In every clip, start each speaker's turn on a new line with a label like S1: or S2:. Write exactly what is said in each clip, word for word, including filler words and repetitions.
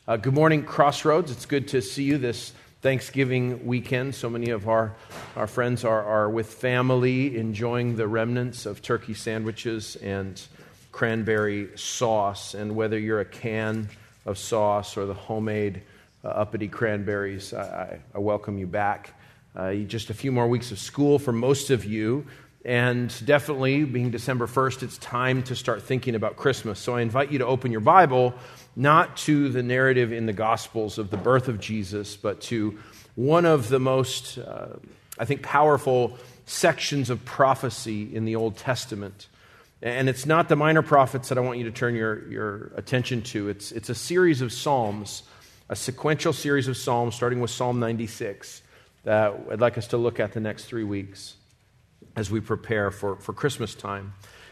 S1: Uh, good morning, Crossroads. It's good to see you this Thanksgiving weekend. So many of our, our friends are, are with family, enjoying the remnants of turkey sandwiches and cranberry sauce. And whether you're a can of sauce or the homemade uh, uppity cranberries, I, I, I welcome you back. Uh, just a few more weeks of school for most of you. And definitely, being December first, it's time to start thinking about Christmas. So I invite you to open your Bible, not to the narrative in the Gospels of the birth of Jesus, but to one of the most, uh, I think, powerful sections of prophecy in the Old Testament. And it's not the minor prophets that I want you to turn your, your attention to. It's, it's a series of Psalms, a sequential series of Psalms, starting with Psalm ninety-six, that I'd like us to look at the next three weeks as we prepare for, for Christmas time.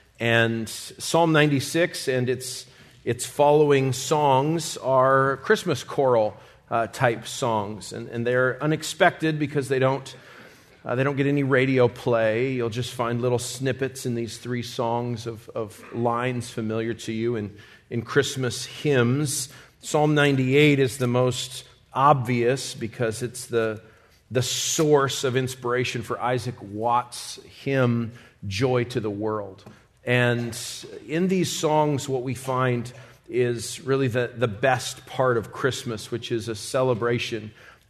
S1: And Psalm ninety-six and its its following songs are Christmas choral uh, type songs, and, and they're unexpected because they don't uh, they don't get any radio play. You'll just find little snippets in these three songs of, of lines familiar to you in, in Christmas hymns. Psalm ninety-eight is the most obvious because it's the the source of inspiration for Isaac Watts' hymn, Joy to the World. And in these songs, what we find is really the, the best part of Christmas, which is a celebration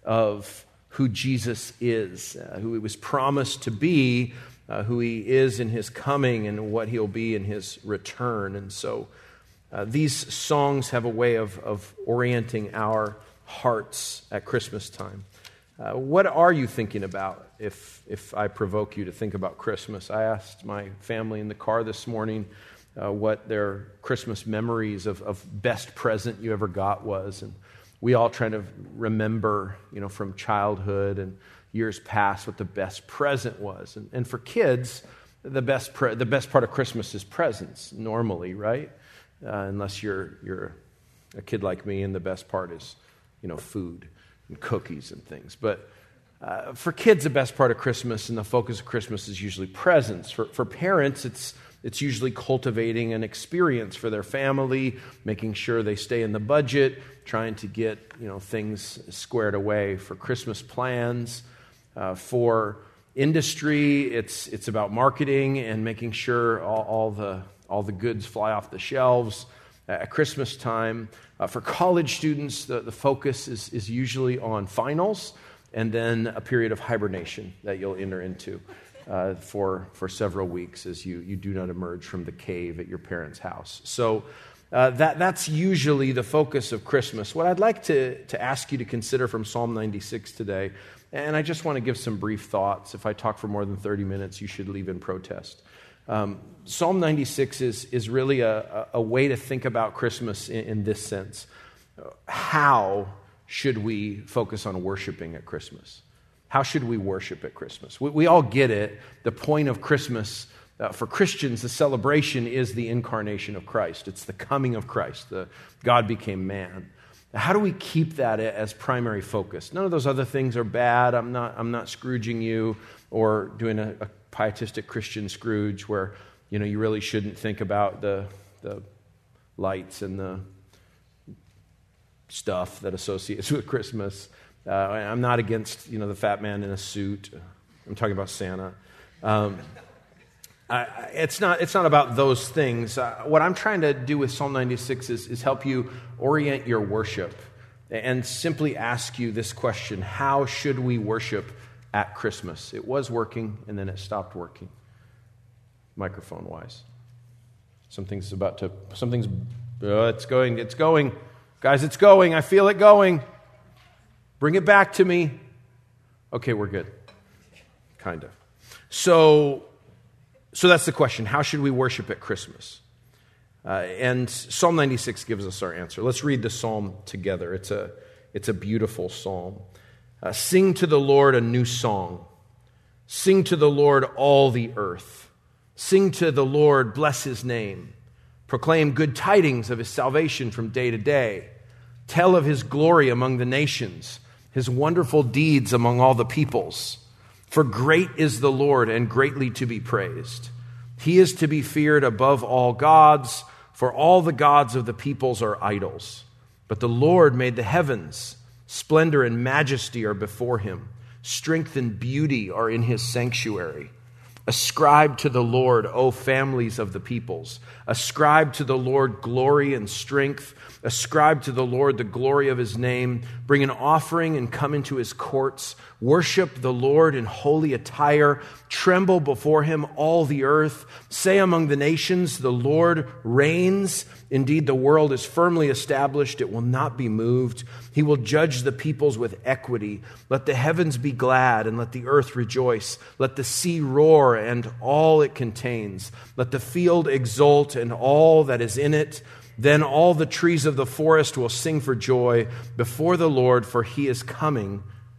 S1: of who Jesus is, uh, who he was promised to be, uh, who he is in his coming, and what he'll be in his return. And so uh, these songs have a way of, of orienting our hearts at Christmas time. Uh, what are you thinking about if if I provoke you to think about Christmas? I asked my family in the car this morning uh, what their Christmas memories of, of best present you ever got was. And we all try to remember, you know, from childhood and years past what the best present was. And, and for kids, the best pre- the best part of Christmas is presents, normally, right? Uh, unless you're you're a kid like me, and the best part is, you know, food and cookies and things. But uh, for kids, the best part of Christmas and the focus of Christmas is usually presents. For for parents, it's it's usually cultivating an experience for their family, making sure they stay in the budget, trying to get, you know, things squared away for Christmas plans. Uh, for industry, it's it's about marketing and making sure all, all the all the goods fly off the shelves at Christmas time. Uh, for college students, the, the focus is, is usually on finals and then a period of hibernation that you'll enter into uh, for, for several weeks as you, you do not emerge from the cave at your parents' house. So uh, that that's usually the focus of Christmas. What I'd like to, to ask you to consider from Psalm ninety-six today, and I just want to give some brief thoughts. If I talk for more than thirty minutes, you should leave in protest. Um, Psalm ninety-six is, is really a, a way to think about Christmas in, in this sense. How should we focus on worshiping at Christmas? How should we worship at Christmas? We, we all get it. The point of Christmas, uh, for Christians, the celebration is the incarnation of Christ. It's the coming of Christ. The God became man. How do we keep that as primary focus? None of those other things are bad. I'm not, I'm not Scrooging you or doing a, a pietistic Christian Scrooge where, you know, you really shouldn't think about the the lights and the stuff that associates with Christmas. Uh, I'm not against, you know, the fat man in a suit. I'm talking about Santa. Um, I, it's not it's not about those things. Uh, what I'm trying to do with Psalm ninety-six is, is help you orient your worship and simply ask you this question: how should we worship at Christmas? It was working, and then it stopped working, microphone-wise. Something's about to, something's, uh, it's going, it's going. Guys, it's going. I feel it going. Bring it back to me. Okay, we're good. Kind of. So, so that's the question. How should we worship at Christmas? Uh, and Psalm ninety-six gives us our answer. Let's read the psalm together. It's a, it's a beautiful psalm. Uh, Sing to the Lord a new song. Sing to the Lord all the earth. Sing to the Lord, bless his name. Proclaim good tidings of his salvation from day to day. Tell of his glory among the nations, his wonderful deeds among all the peoples. For great is the Lord and greatly to be praised. He is to be feared above all gods, for all the gods of the peoples are idols. But the Lord made the heavens. Splendor and majesty are before him. Strength and beauty are in his sanctuary. Ascribe to the Lord, O families of the peoples. Ascribe to the Lord glory and strength. Ascribe to the Lord the glory of his name. Bring an offering and come into his courts. Worship the Lord in holy attire. Tremble before him, all the earth. Say among the nations, the Lord reigns. Indeed, the world is firmly established. It will not be moved. He will judge the peoples with equity. Let the heavens be glad and let the earth rejoice. Let the sea roar and all it contains. Let the field exult and all that is in it. Then all the trees of the forest will sing for joy before the Lord, for he is coming.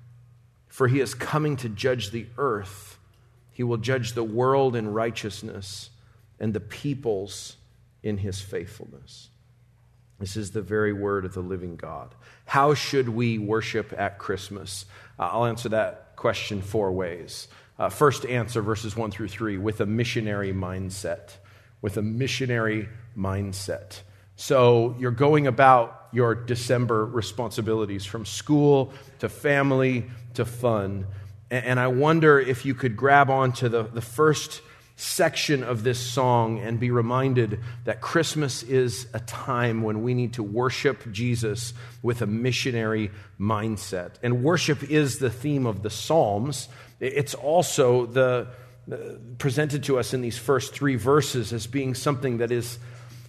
S1: For he is coming to judge the earth. He will judge the world in righteousness and the peoples in his faithfulness. This is the very word of the living God. How should we worship at Christmas? Uh, I'll answer that question four ways. Uh, first answer, verses one through three, with a missionary mindset. With a missionary mindset. So you're going about your December responsibilities from school to family to fun. And I wonder if you could grab onto the, the first section of this song and be reminded that Christmas is a time when we need to worship Jesus with a missionary mindset. And worship is the theme of the Psalms. It's also the uh, presented to us in these first three verses as being something that is,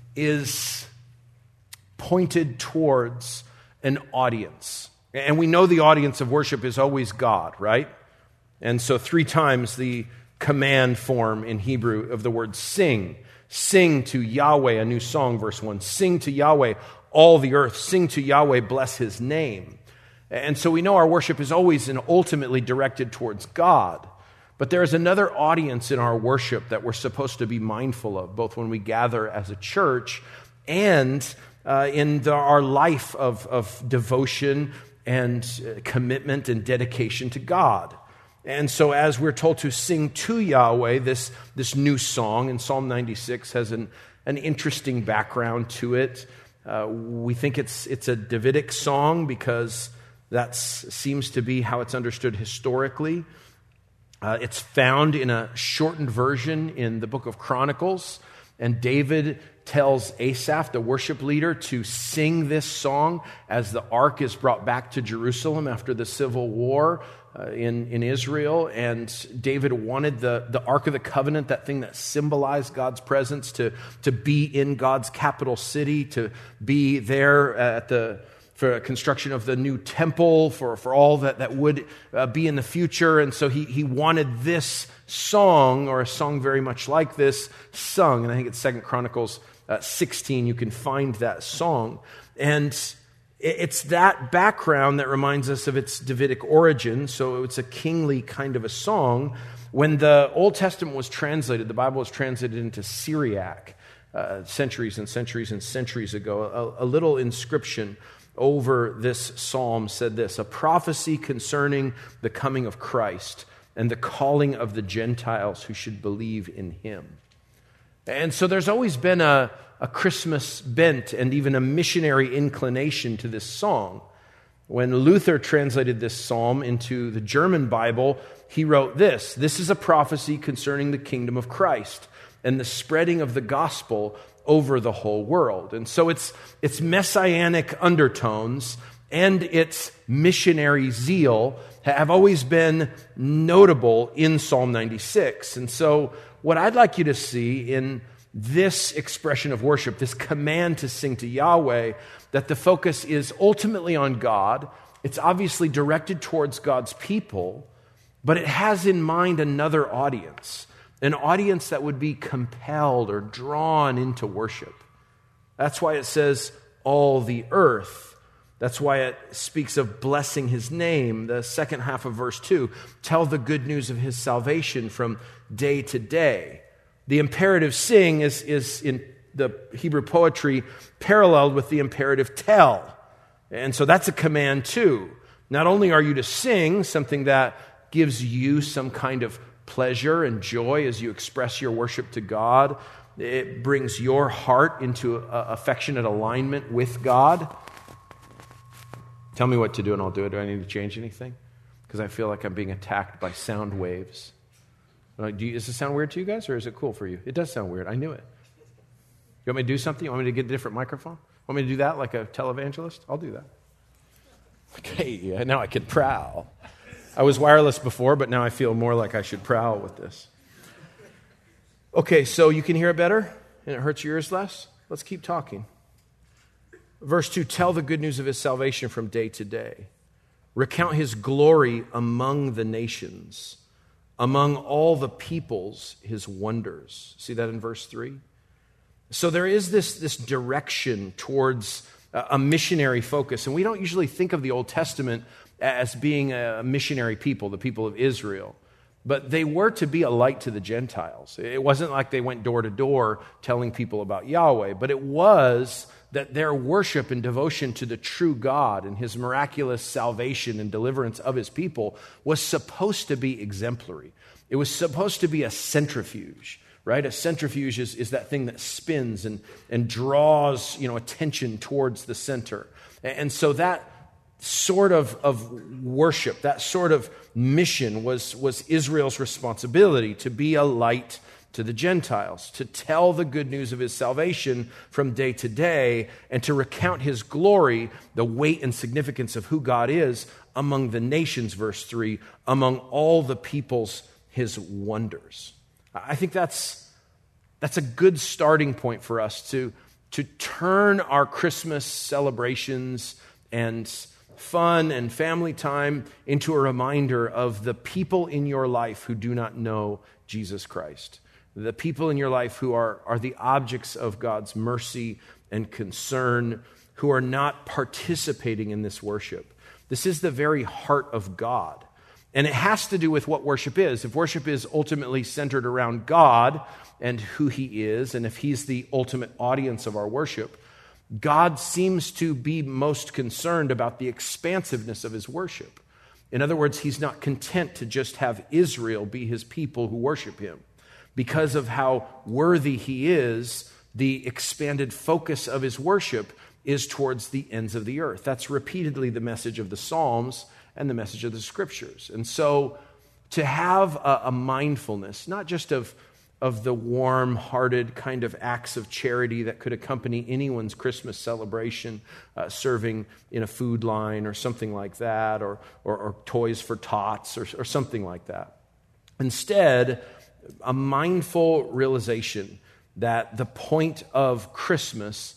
S1: is pointed towards an audience. And we know the audience of worship is always God, right? And so three times the command form in Hebrew of the word sing. Sing to Yahweh a new song, verse one. Sing to Yahweh all the earth. Sing to Yahweh, bless his name. And so we know our worship is always and ultimately directed towards God. But there is another audience in our worship that we're supposed to be mindful of, both when we gather as a church and uh, in the, our life of, of devotion and uh, commitment and dedication to God. And so as we're told to sing to Yahweh, this, this new song in Psalm ninety-six has an, an interesting background to it. Uh, we think it's, it's a Davidic song because that seems to be how it's understood historically. Uh, it's found in a shortened version in the book of Chronicles, and David tells Asaph, the worship leader, to sing this song as the ark is brought back to Jerusalem after the civil war uh, in, in Israel. And David wanted the, the Ark of the Covenant, that thing that symbolized God's presence, to, to be in God's capital city, to be there at the for construction of the new temple, for, for all that, that would uh, be in the future. And so he, he wanted this song, or a song very much like this, sung. And I think it's Second Chronicles uh, sixteen, you can find that song. And it's that background that reminds us of its Davidic origin. So it's a kingly kind of a song. When the Old Testament was translated, the Bible was translated into Syriac uh, centuries and centuries and centuries ago. A, a little inscription over this psalm said this: a prophecy concerning the coming of Christ and the calling of the Gentiles who should believe in him. And so there's always been a, a Christmas bent and even a missionary inclination to this song. When Luther translated this psalm into the German Bible, he wrote this: this is a prophecy concerning the kingdom of Christ and the spreading of the gospel over the whole world. And so it's its messianic undertones and its missionary zeal have always been notable in Psalm ninety-six. And so what I'd like you to see in this expression of worship, this command to sing to Yahweh, that the focus is ultimately on God. It's obviously directed towards God's people, but it has in mind another audience. An audience that would be compelled or drawn into worship. That's why it says, all the earth. That's why it speaks of blessing his name. The second half of verse two, tell the good news of his salvation from day to day. The imperative sing is, is in the Hebrew poetry paralleled with the imperative tell. And so that's a command too. Not only are you to sing, something that gives you some kind of pleasure and joy as you express your worship to God. It brings your heart into a affectionate alignment with God. Tell me what to do and I'll do it. Do I need to change anything? Because I feel like I'm being attacked by sound waves. Like, do you, does it sound weird to you guys, or is it cool for you? It does sound weird. I knew it. You want me to do something? You want me to get a different microphone? Want me to do that like a televangelist? I'll do that. Okay, now I can prowl. I was wireless before, but now I feel more like I should prowl with this. Okay, so you can hear it better and it hurts your ears less? Let's keep talking. Verse two, tell the good news of his salvation from day to day. Recount his glory among the nations, among all the peoples, his wonders. See that in verse three? So there is this, this direction towards a missionary focus. And we don't usually think of the Old Testament as being a missionary people, the people of Israel. But they were to be a light to the Gentiles. It wasn't like they went door to door telling people about Yahweh, but it was that their worship and devotion to the true God and his miraculous salvation and deliverance of his people was supposed to be exemplary. It was supposed to be a centrifuge, right? A centrifuge is, is that thing that spins and, and draws, you know, attention towards the center. And so that sort of, of worship, that sort of mission was, was Israel's responsibility, to be a light to the Gentiles, to tell the good news of his salvation from day to day, and to recount his glory, the weight and significance of who God is among the nations, verse three, among all the peoples, his wonders. I think that's, that's a good starting point for us to, to turn our Christmas celebrations and fun and family time into a reminder of the people in your life who do not know Jesus Christ. The people in your life who are, are the objects of God's mercy and concern, who are not participating in this worship. This is the very heart of God. And it has to do with what worship is. If worship is ultimately centered around God and who he is, and if he's the ultimate audience of our worship, God seems to be most concerned about the expansiveness of his worship. In other words, he's not content to just have Israel be his people who worship him. Because of how worthy he is, the expanded focus of his worship is towards the ends of the earth. That's repeatedly the message of the Psalms and the message of the Scriptures. And so to have a, a mindfulness, not just of, of the warm-hearted kind of acts of charity that could accompany anyone's Christmas celebration, uh, serving in a food line or something like that, or, or, or Toys for Tots or, or something like that. Instead, a mindful realization that the point of Christmas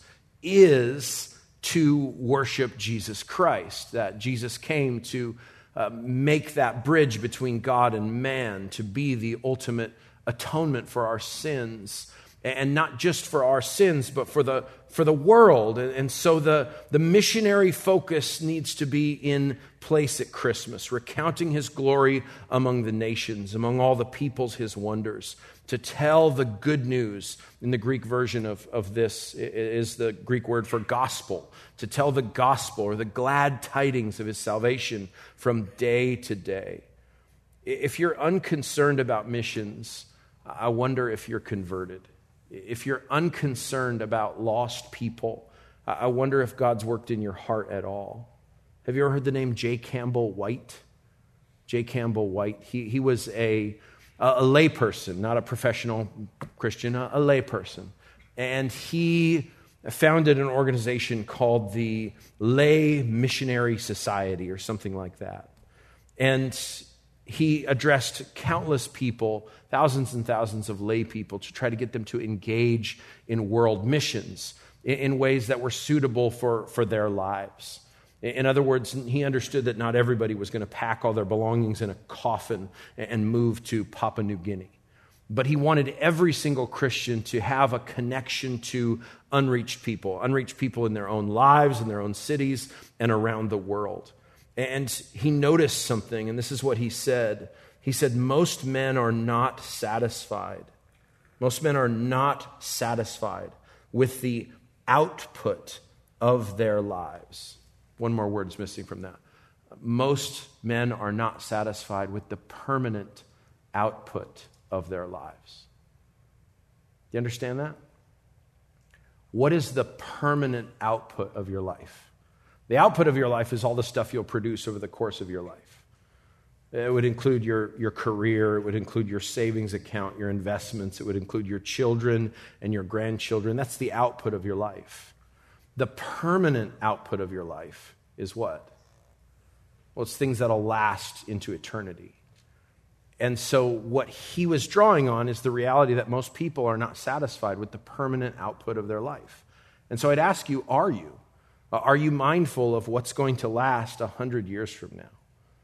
S1: is to worship Jesus Christ, that Jesus came to uh, make that bridge between God and man, to be the ultimate atonement for our sins, and not just for our sins, but for the for the world. And so the, the missionary focus needs to be in place at Christmas, recounting his glory among the nations, among all the peoples, his wonders, to tell the good news. In the Greek version of, of this is the Greek word for gospel, to tell the gospel or the glad tidings of his salvation from day to day. If you're unconcerned about missions, I wonder if you're converted. If you're unconcerned about lost people, I wonder if God's worked in your heart at all. Have you ever heard the name J. Campbell White? J. Campbell White. He, he was a, a layperson, not a professional Christian, a, a layperson. And he founded an organization called the Lay Missionary Society or something like that. And he addressed countless people, thousands and thousands of lay people, to try to get them to engage in world missions in, in ways that were suitable for, for their lives. In, in other words, he understood that not everybody was going to pack all their belongings in a coffin and, and move to Papua New Guinea. But he wanted every single Christian to have a connection to unreached people, unreached people in their own lives, in their own cities, and around the world. And he noticed something, and this is what he said. He said, most men are not satisfied. Most men are not satisfied with the output of their lives. One more word is missing from that. Most men are not satisfied with the permanent output of their lives. Do you understand that? What is the permanent output of your life? The output of your life is all the stuff you'll produce over the course of your life. It would include your, your career. It would include your savings account, your investments. It would include your children and your grandchildren. That's the output of your life. The permanent output of your life is what? Well, it's things that'll last into eternity. And so what he was drawing on is the reality that most people are not satisfied with the permanent output of their life. And so I'd ask you, are you? Are you mindful of what's going to last a hundred years from now?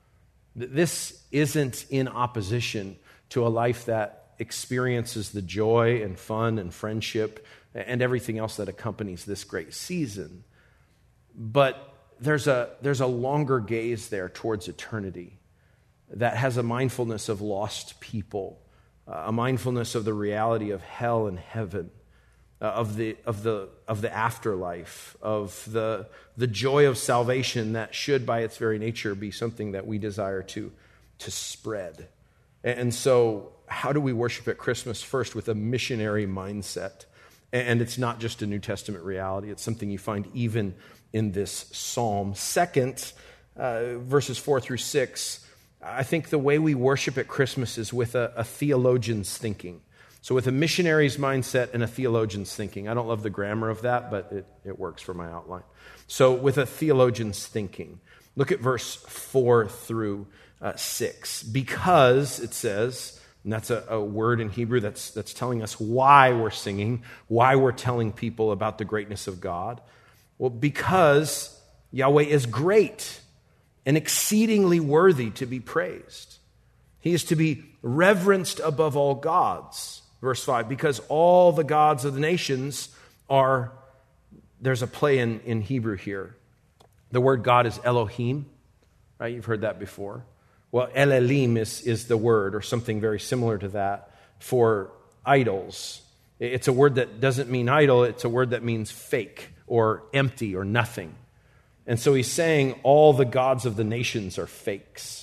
S1: This isn't in opposition to a life that experiences the joy and fun and friendship and everything else that accompanies this great season. But there's a, there's a longer gaze there towards eternity that has a mindfulness of lost people, uh, a mindfulness of the reality of hell and heaven, uh, of the of the of the afterlife, of the the joy of salvation that should, by its very nature, be something that we desire to to spread. And so, how do we worship at Christmas? First, with a missionary mindset, and it's not just a New Testament reality; it's something you find even in this psalm. Second, uh, verses four through six. I think the way we worship at Christmas is with a, a theologian's thinking. So with a missionary's mindset and a theologian's thinking. I don't love the grammar of that, but it, it works for my outline. So with a theologian's thinking, look at verse four through uh, six. Because, it says, and that's a, a word in Hebrew that's, that's telling us why we're singing, why we're telling people about the greatness of God. Well, because Yahweh is great and exceedingly worthy to be praised. He is to be reverenced above all gods. Verse five, because all the gods of the nations are, there's a play in, in Hebrew here. The word God is Elohim, right? You've heard that before. Well, Elohim is, is the word, or something very similar to that, for idols. It's a word that doesn't mean idol, it's a word that means fake, or empty, or nothing. And so he's saying all the gods of the nations are fakes.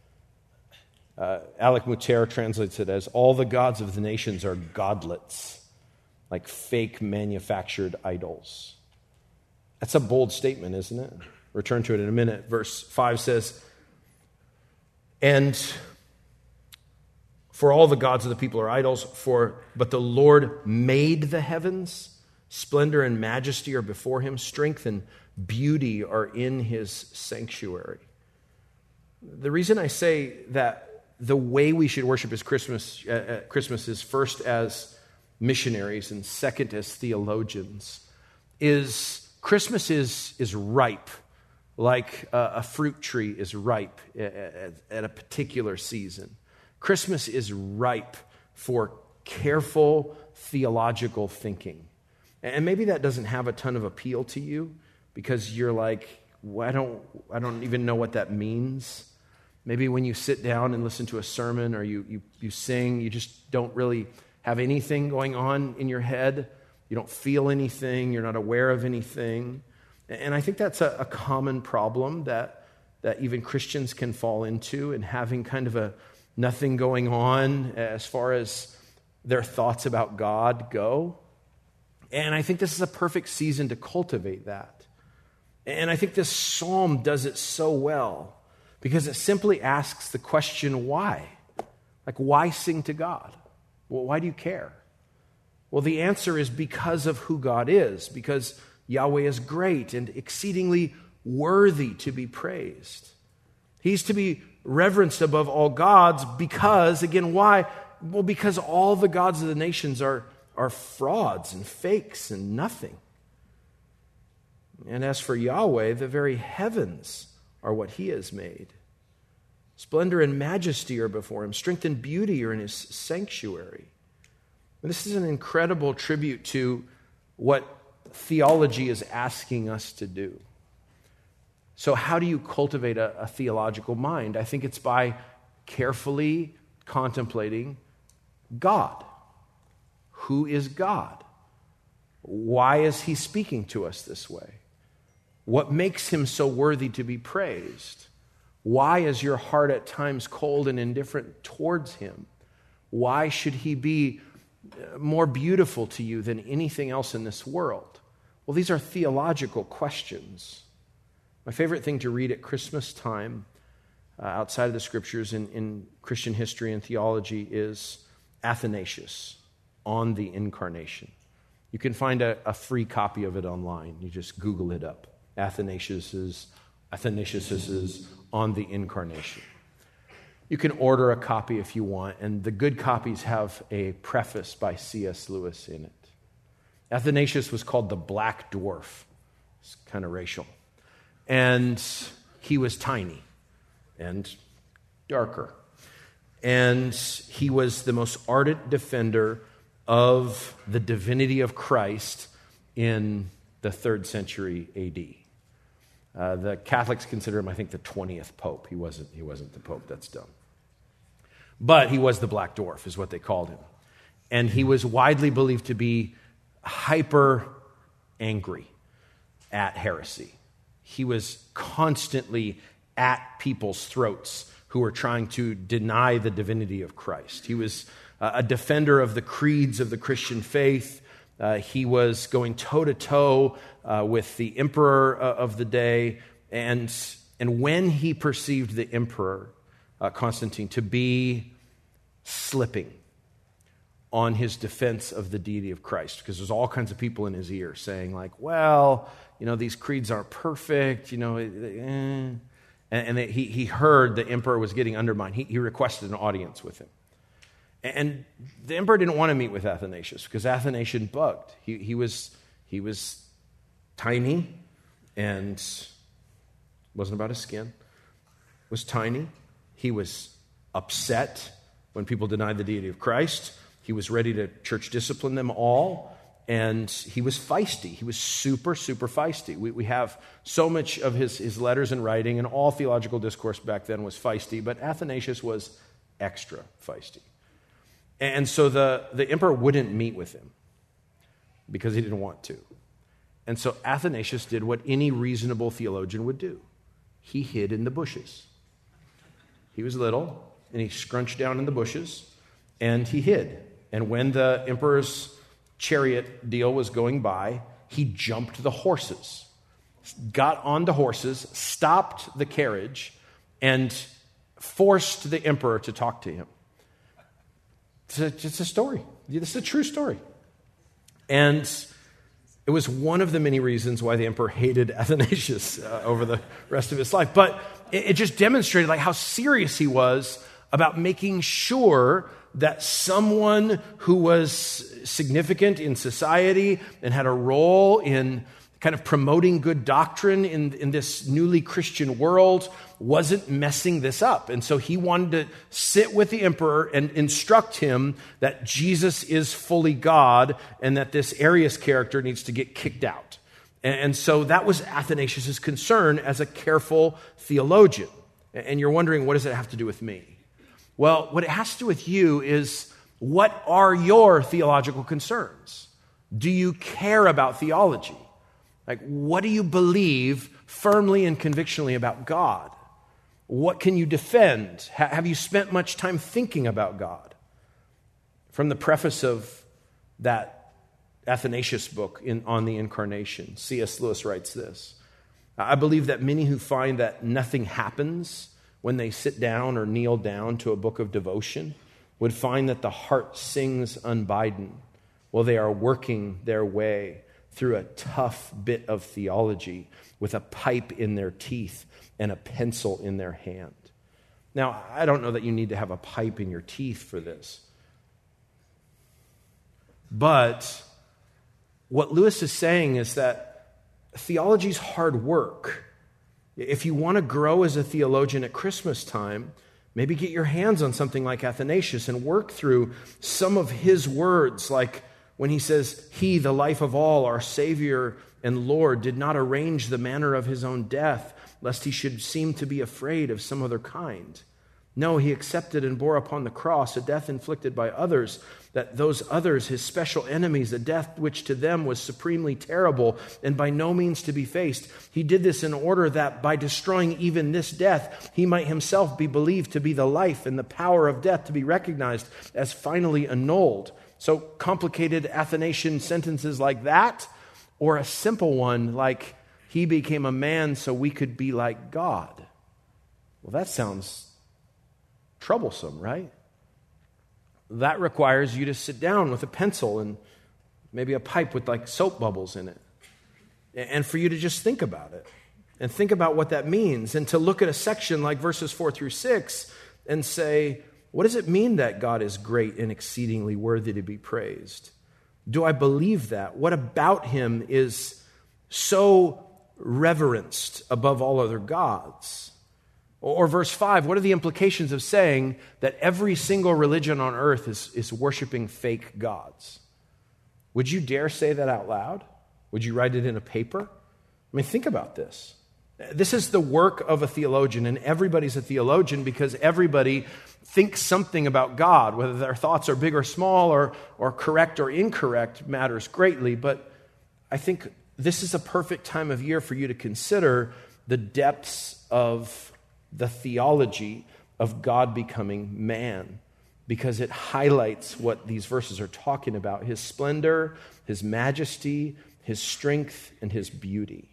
S1: Uh, Alec Mutter translates it as all the gods of the nations are godlets, like fake manufactured idols. That's a bold statement, isn't it? Return to it in a minute. Verse five says, and for all the gods of the people are idols, for but the Lord made the heavens. Splendor and majesty are before him. Strength and beauty are in his sanctuary. The reason I say that the way we should worship as Christmas, uh, at Christmas is first as missionaries and second as theologians is Christmas is, is ripe, like a, a fruit tree is ripe at, at a particular season. Christmas is ripe for careful theological thinking. And maybe that doesn't have a ton of appeal to you because you're like, well, I don't, I don't even know what that means. Maybe when you sit down and listen to a sermon or you, you, you sing, you just don't really have anything going on in your head. You don't feel anything. You're not aware of anything. And I think that's a, a common problem that, that even Christians can fall into, and having kind of a nothing going on as far as their thoughts about God go. And I think this is a perfect season to cultivate that. And I think this psalm does it so well because it simply asks the question, why? Like, why sing to God? Well, why do you care? Well, the answer is because of who God is, because Yahweh is great and exceedingly worthy to be praised. He's to be reverenced above all gods because, again, why? Well, because all the gods of the nations are are frauds and fakes and nothing. And as for Yahweh, the very heavens are what he has made. Splendor and majesty are before him. Strength and beauty are in his sanctuary. And this is an incredible tribute to what theology is asking us to do. So how do you cultivate a, a theological mind? I think it's by carefully contemplating God. Who is God? Why is he speaking to us this way? What makes him so worthy to be praised? Why is your heart at times cold and indifferent towards him? Why should he be more beautiful to you than anything else in this world? Well, these are theological questions. My favorite thing to read at Christmas time, uh, outside of the scriptures in, in Christian history and theology, is Athanasius on the Incarnation. You can find a, a free copy of it online. You just Google it up. Athanasius's, Athanasius's On the Incarnation. You can order a copy if you want, and the good copies have a preface by C S Lewis in it. Athanasius was called the Black Dwarf. It's kind of racial. And he was tiny and darker. And he was the most ardent defender of the divinity of Christ in the third century A D. Uh, the Catholics consider him, I think, the twentieth pope. He wasn't, he wasn't the pope. That's dumb. But he was the Black Dwarf, is what they called him. And he was widely believed to be hyper angry at heresy. He was constantly at people's throats who were trying to deny the divinity of Christ. He was uh, a defender of the creeds of the Christian faith. Uh, he was going toe-to-toe uh, with the emperor uh, of the day. And, and when he perceived the emperor, uh, Constantine, to be slipping on his defense of the deity of Christ, because there's all kinds of people in his ear saying like, well, you know, these creeds aren't perfect, you know, eh. and, and he, he heard the emperor was getting undermined. He, he requested an audience with him. And the emperor didn't want to meet with Athanasius because Athanasius bugged. He, he, was, he was tiny and wasn't about his skin, was tiny. He was upset when people denied the deity of Christ. He was ready to church discipline them all, and he was feisty. He was super, super feisty. We, we have so much of his, his letters and writing, and all theological discourse back then was feisty, but Athanasius was extra feisty. And so the, the emperor wouldn't meet with him because he didn't want to. And so Athanasius did what any reasonable theologian would do. He hid in the bushes. He was little, and he scrunched down in the bushes, and he hid. And when the emperor's chariot deal was going by, he jumped the horses, got on the horses, stopped the carriage, and forced the emperor to talk to him. It's a, it's a story. This is a true story. And it was one of the many reasons why the emperor hated Athanasius uh, over the rest of his life. But it, it just demonstrated like how serious he was about making sure that someone who was significant in society and had a role in kind of promoting good doctrine in, in this newly Christian world wasn't messing this up. And so he wanted to sit with the emperor and instruct him that Jesus is fully God and that this Arius character needs to get kicked out. And, and so that was Athanasius' concern as a careful theologian. And you're wondering, what does it have to do with me? Well, what it has to do with you is, what are your theological concerns? Do you care about theology? Like, what do you believe firmly and convictionally about God? What can you defend? Ha- have you spent much time thinking about God? From the preface of that Athanasius book in, on the Incarnation, C S Lewis writes this: I believe that many who find that nothing happens when they sit down or kneel down to a book of devotion would find that the heart sings unbidden while they are working their way through a tough bit of theology with a pipe in their teeth and a pencil in their hand. Now, I don't know that you need to have a pipe in your teeth for this. But what Lewis is saying is that theology is hard work. If you want to grow as a theologian at Christmas time, maybe get your hands on something like Athanasius and work through some of his words, like when he says, "He, the life of all, our Savior and Lord, did not arrange the manner of his own death, lest he should seem to be afraid of some other kind. No, he accepted and bore upon the cross a death inflicted by others, that those others, his special enemies, a death which to them was supremely terrible and by no means to be faced. He did this in order that by destroying even this death, he might himself be believed to be the life, and the power of death to be recognized as finally annulled." So complicated Athanasian sentences like that, or a simple one like, he became a man so we could be like God. Well, that sounds troublesome, right? That requires you to sit down with a pencil and maybe a pipe with like soap bubbles in it, and for you to just think about it and think about what that means, and to look at a section like verses four through six and say, what does it mean that God is great and exceedingly worthy to be praised? Do I believe that? What about him is so reverenced above all other gods? Or verse five, what are the implications of saying that every single religion on earth is, is worshiping fake gods? Would you dare say that out loud? Would you write it in a paper? I mean, think about this. This is the work of a theologian, and everybody's a theologian because everybody thinks something about God. Whether their thoughts are big or small, or, or correct or incorrect, matters greatly. But I think this is a perfect time of year for you to consider the depths of the theology of God becoming man, because it highlights what these verses are talking about: his splendor, his majesty, his strength, and his beauty.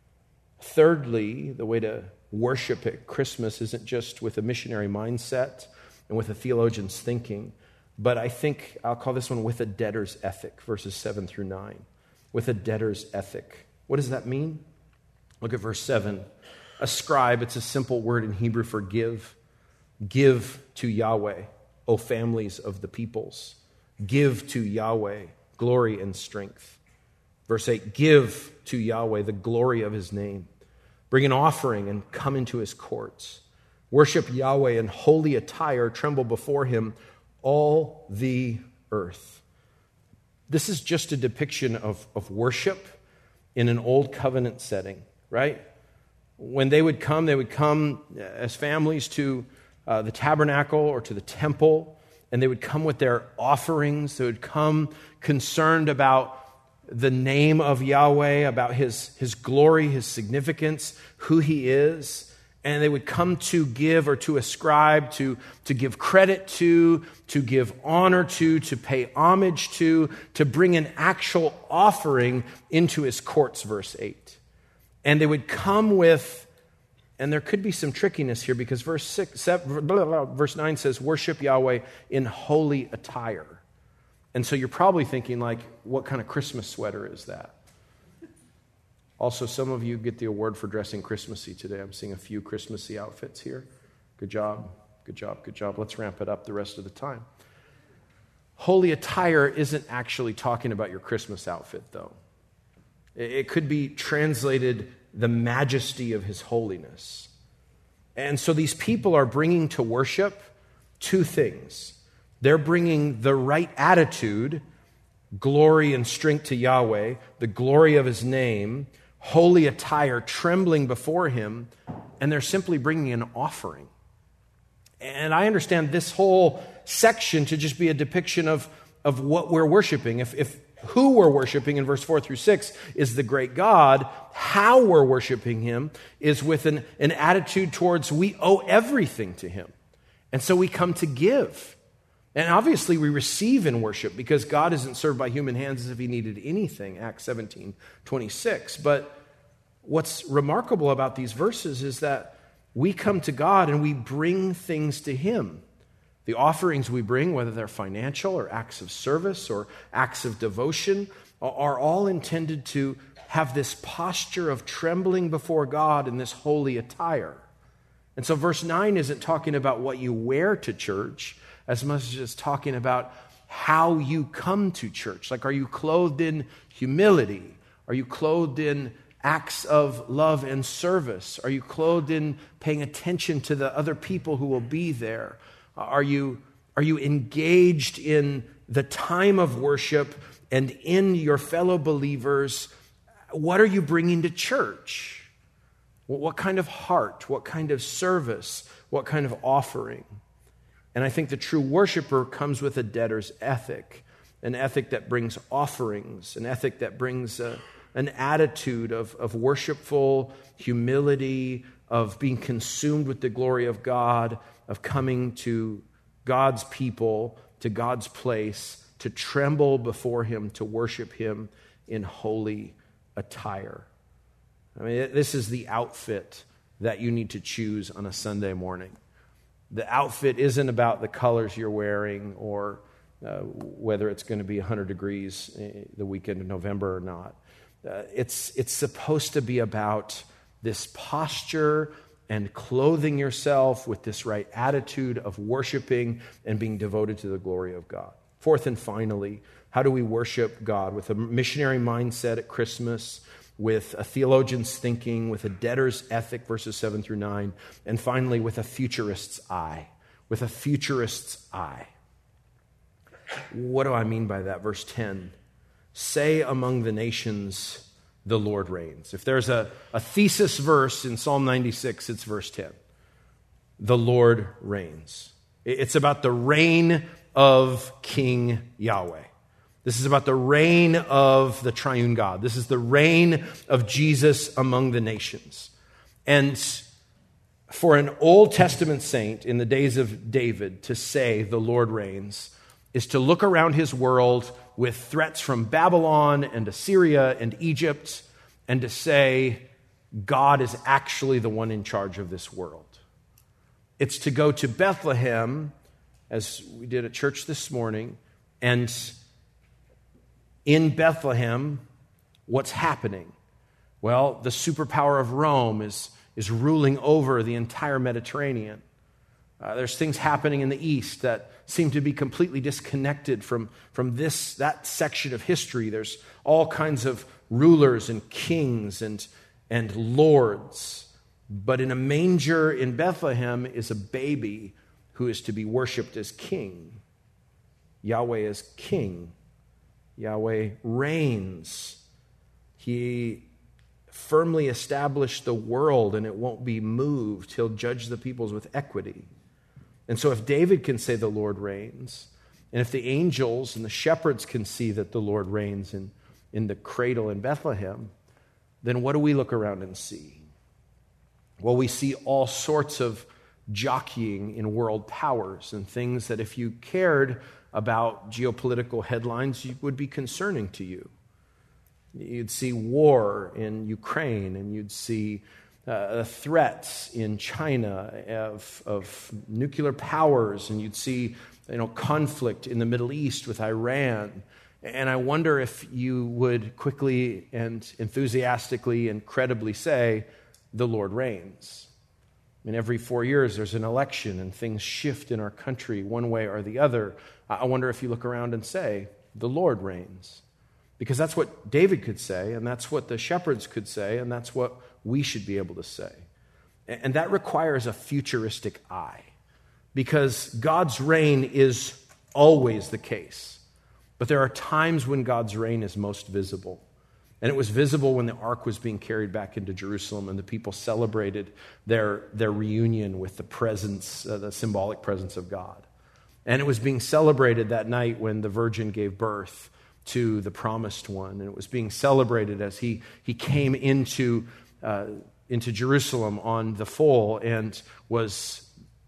S1: Thirdly, the way to worship at Christmas isn't just with a missionary mindset and with a theologian's thinking, but I think I'll call this one with a debtor's ethic, verses seven through nine. With a debtor's ethic. What does that mean? Look at verse seven. Ascribe, it's a simple word in Hebrew for give. Give to Yahweh, O families of the peoples. Give to Yahweh glory and strength. Verse eight, give to Yahweh the glory of his name. Bring an offering and come into his courts. Worship Yahweh in holy attire. Tremble before him, all the earth. This is just a depiction of, of worship in an old covenant setting, right? When they would come, they would come as families to uh, the tabernacle or to the temple, and they would come with their offerings. They would come concerned about the name of Yahweh, about his, his glory, his significance, who he is. And they would come to give or to ascribe, to, to give credit to, to give honor to, to pay homage to, to bring an actual offering into his courts, verse eight. And they would come with, and there could be some trickiness here because verse six, seven, blah, blah, blah, verse nine says, worship Yahweh in holy attire. And so you're probably thinking, like, what kind of Christmas sweater is that? Also, some of you get the award for dressing Christmassy today. I'm seeing a few Christmassy outfits here. Good job, good job, good job. Let's ramp it up the rest of the time. Holy attire isn't actually talking about your Christmas outfit, though. It could be translated the majesty of his holiness. And so these people are bringing to worship two things. They're bringing the right attitude, glory and strength to Yahweh, the glory of his name, holy attire, trembling before him, and they're simply bringing an offering. And I understand this whole section to just be a depiction of, of what we're worshiping. If, if who we're worshiping in verse four through six is the great God, how we're worshiping him is with an, an attitude towards we owe everything to him. And so we come to give. And obviously we receive in worship because God isn't served by human hands as if he needed anything, Acts seventeen twenty-six. But what's remarkable about these verses is that we come to God and we bring things to him. The offerings we bring, whether they're financial or acts of service or acts of devotion, are all intended to have this posture of trembling before God in this holy attire. And so verse nine isn't talking about what you wear to church as much as it's talking about how you come to church. Like, are you clothed in humility? Are you clothed in acts of love and service? Are you clothed in paying attention to the other people who will be there? Are you, are you engaged in the time of worship and in your fellow believers? What are you bringing to church? What kind of heart? What kind of service? What kind of offering? And I think the true worshiper comes with a debtor's ethic, an ethic that brings offerings, an ethic that brings a, an attitude of, of worshipful humility, of being consumed with the glory of God, of coming to God's people, to God's place, to tremble before him, to worship him in holy attire. I mean, this is the outfit that you need to choose on a Sunday morning. The outfit isn't about the colors you're wearing or uh, whether it's going to be one hundred degrees the weekend of November or not. Uh, it's, it's supposed to be about this posture and clothing yourself with this right attitude of worshiping and being devoted to the glory of God. Fourth and finally, how do we worship God? With a missionary mindset at Christmas, with a theologian's thinking, with a debtor's ethic, verses seven through nine, and finally with a futurist's eye. With a futurist's eye. What do I mean by that? Verse ten, say among the nations, the Lord reigns. If there's a, a thesis verse in Psalm ninety-six, it's verse ten. The Lord reigns. It's about the reign of King Yahweh. This is about the reign of the triune God. This is the reign of Jesus among the nations. And for an Old Testament saint in the days of David to say the Lord reigns is to look around his world with threats from Babylon and Assyria and Egypt and to say God is actually the one in charge of this world. It's to go to Bethlehem, as we did at church this morning, and in Bethlehem, what's happening? Well, the superpower of Rome is, is ruling over the entire Mediterranean. Uh, there's things happening in the East that seem to be completely disconnected from, from this, that section of history. There's all kinds of rulers and kings and, and lords. But in a manger in Bethlehem is a baby who is to be worshipped as king. Yahweh is king. Yahweh reigns. He firmly established the world and it won't be moved. He'll judge the peoples with equity. And so if David can say the Lord reigns, and if the angels and the shepherds can see that the Lord reigns in, in the cradle in Bethlehem, then what do we look around and see? Well, we see all sorts of jockeying in world powers and things that if you cared about geopolitical headlines would be concerning to you. You'd see war in Ukraine, and you'd see uh, threats in China of, of nuclear powers, and you'd see you know, conflict in the Middle East with Iran. And I wonder if you would quickly and enthusiastically and credibly say, the Lord reigns. I mean, every four years there's an election and things shift in our country one way or the other. I wonder if you look around and say, the Lord reigns. Because that's what David could say, and that's what the shepherds could say, and that's what we should be able to say. And that requires a futuristic eye. Because God's reign is always the case. But there are times when God's reign is most visible. And it was visible when the ark was being carried back into Jerusalem and the people celebrated their, their reunion with the presence, uh, the symbolic presence of God. And it was being celebrated that night when the virgin gave birth to the promised one. And it was being celebrated as he, he came into, uh, into Jerusalem on the foal and was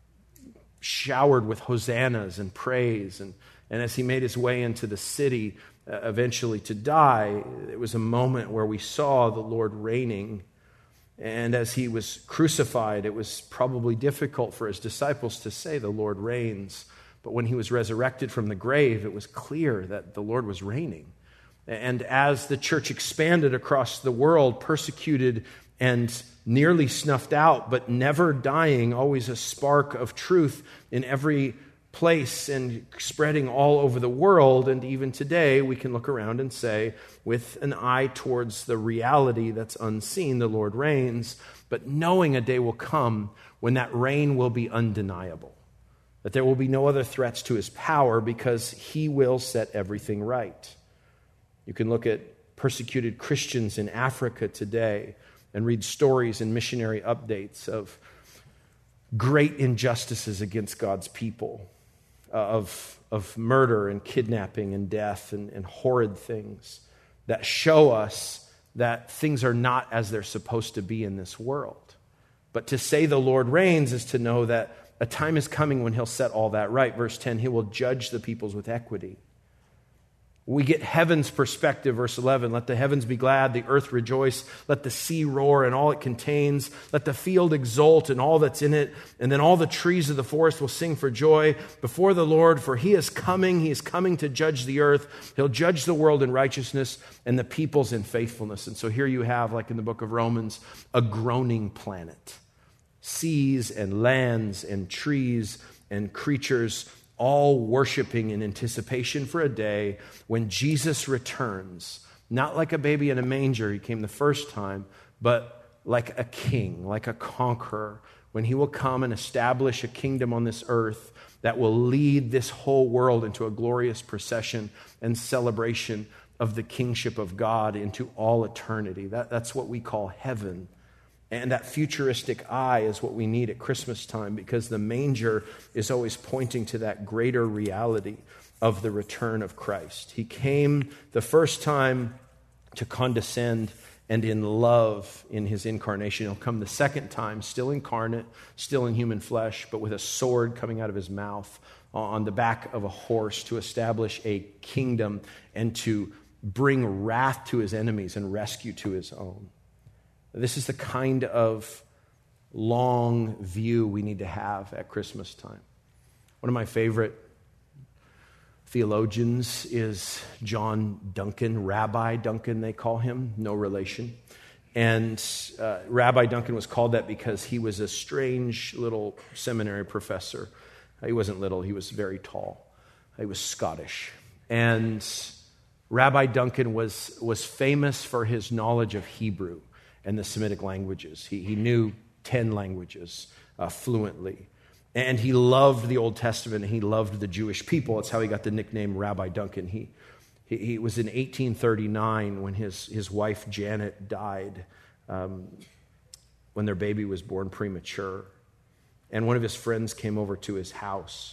S1: showered with hosannas and praise. And, and as he made his way into the city, uh, eventually to die, it was a moment where we saw the Lord reigning. And as he was crucified, it was probably difficult for his disciples to say the Lord reigns. But when he was resurrected from the grave, it was clear that the Lord was reigning. And as the church expanded across the world, persecuted and nearly snuffed out, but never dying, always a spark of truth in every place and spreading all over the world. And even today, we can look around and say, with an eye towards the reality that's unseen, the Lord reigns, but knowing a day will come when that reign will be undeniable. That there will be no other threats to his power because he will set everything right. You can look at persecuted Christians in Africa today and read stories and missionary updates of great injustices against God's people, uh, of, of murder and kidnapping and death and, and horrid things that show us that things are not as they're supposed to be in this world. But to say the Lord reigns is to know that a time is coming when he'll set all that right. Verse ten, he will judge the peoples with equity. We get heaven's perspective, verse eleven. Let the heavens be glad, the earth rejoice. Let the sea roar and all it contains. Let the field exult and all that's in it. And then all the trees of the forest will sing for joy before the Lord, for he is coming. He is coming to judge the earth. He'll judge the world in righteousness and the peoples in faithfulness. And so here you have, like in the book of Romans, a groaning planet. Seas and lands and trees and creatures all worshiping in anticipation for a day when Jesus returns, not like a baby in a manger, he came the first time, but like a king, like a conqueror, when he will come and establish a kingdom on this earth that will lead this whole world into a glorious procession and celebration of the kingship of God into all eternity. That, that's what we call heaven. And that futuristic eye is what we need at Christmas time, because the manger is always pointing to that greater reality of the return of Christ. He came the first time to condescend and in love in his incarnation. He'll come the second time, still incarnate, still in human flesh, but with a sword coming out of his mouth on the back of a horse to establish a kingdom and to bring wrath to his enemies and rescue to his own. This is the kind of long view we need to have at Christmas time. One of my favorite theologians is John Duncan, Rabbi Duncan, they call him, no relation. And uh, Rabbi Duncan was called that because he was a strange little seminary professor. He wasn't little, he was very tall. He was Scottish. And Rabbi Duncan was, was famous for his knowledge of Hebrew and the Semitic languages. He, he knew ten languages uh, fluently. And he loved the Old Testament, and he loved the Jewish people. That's how he got the nickname Rabbi Duncan. He, he, he was in eighteen thirty-nine when his, his wife Janet died, um, when their baby was born premature. And one of his friends came over to his house.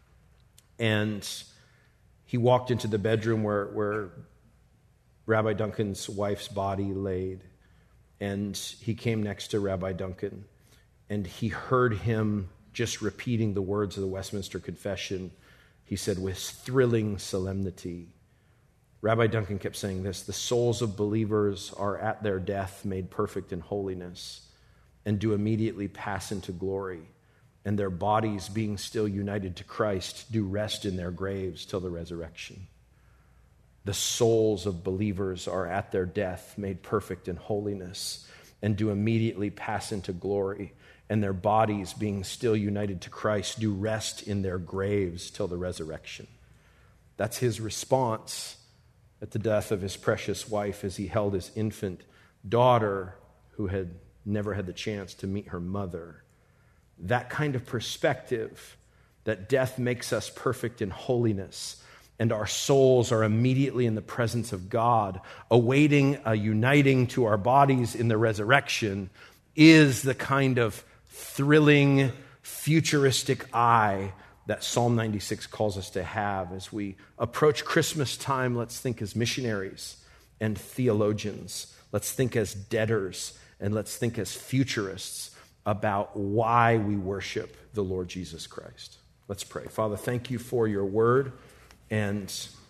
S1: And he walked into the bedroom where, where Rabbi Duncan's wife's body laid. And he came next to Rabbi Duncan, and he heard him just repeating the words of the Westminster Confession. He said, with thrilling solemnity. Rabbi Duncan kept saying this: the souls of believers are at their death made perfect in holiness, and do immediately pass into glory, and their bodies, being still united to Christ, do rest in their graves till the resurrection. The souls of believers are at their death made perfect in holiness, and do immediately pass into glory, and their bodies, being still united to Christ, do rest in their graves till the resurrection. That's his response at the death of his precious wife, as he held his infant daughter who had never had the chance to meet her mother. That kind of perspective, that death makes us perfect in holiness, and our souls are immediately in the presence of God, awaiting a uniting to our bodies in the resurrection, is the kind of thrilling, futuristic eye that Psalm ninety-six calls us to have. As we approach Christmas time, let's think as missionaries and theologians. Let's think as debtors, and let's think as futurists about why we worship the Lord Jesus Christ. Let's pray. Father, thank you for your word and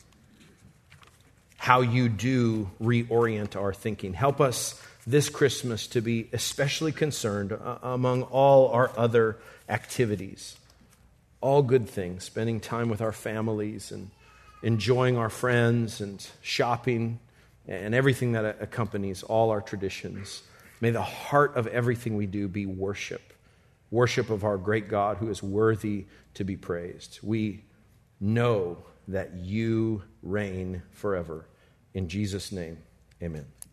S1: how you do reorient our thinking. Help us this Christmas to be especially concerned uh, among all our other activities, all good things, spending time with our families and enjoying our friends and shopping and everything that accompanies all our traditions. May the heart of everything we do be worship, worship of our great God who is worthy to be praised. We know that you reign forever. In Jesus' name, amen.